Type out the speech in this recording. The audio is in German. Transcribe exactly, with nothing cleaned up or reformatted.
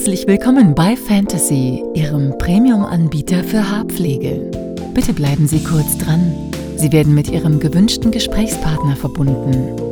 Herzlich willkommen bei Fantasy, Ihrem Premium-Anbieter für Haarpflege. Bitte bleiben Sie kurz dran. Sie werden mit Ihrem gewünschten Gesprächspartner verbunden.